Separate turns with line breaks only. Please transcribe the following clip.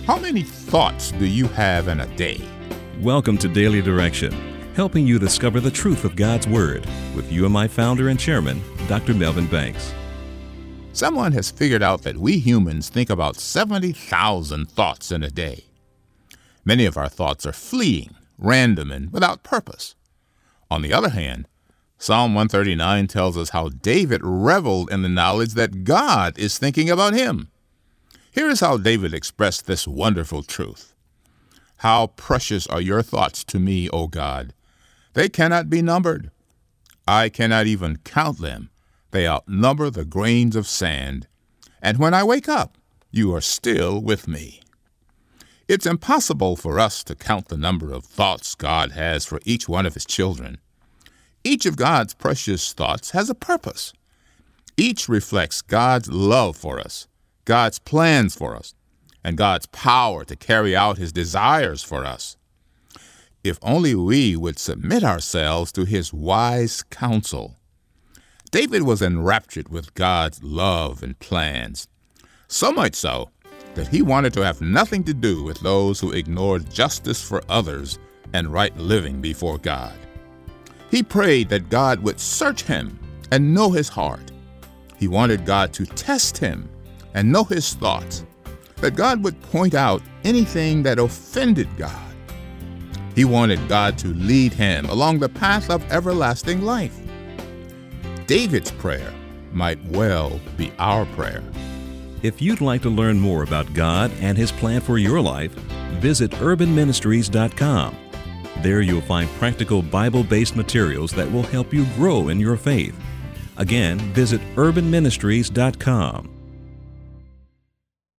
How many thoughts do you have in a day?
Welcome to Daily Direction, helping you discover the truth of God's Word with UMI founder and chairman, Dr. Melvin Banks.
Someone has figured out that we humans think about 70,000 thoughts in a day. Many of our thoughts are fleeting, random, and without purpose. On the other hand, Psalm 139 tells us how David reveled in the knowledge that God is thinking about him. Here is how David expressed this wonderful truth. How precious are your thoughts to me, O God. They cannot be numbered. I cannot even count them. They outnumber the grains of sand. And when I wake up, you are still with me. It's impossible for us to count the number of thoughts God has for each one of his children. Each of God's precious thoughts has a purpose. Each reflects God's love for us, God's plans for us, and God's power to carry out his desires for us. If only we would submit ourselves to his wise counsel. David was enraptured with God's love and plans, so much so that he wanted to have nothing to do with those who ignored justice for others and right living before God. He prayed that God would search him and know his heart. He wanted God to test him and know his thoughts, that God would point out anything that offended God. He wanted God to lead him along the path of everlasting life. David's prayer might well be our prayer.
If you'd like to learn more about God and his plan for your life, visit urbanministries.com. There you'll find practical Bible-based materials that will help you grow in your faith. Again, visit urbanministries.com.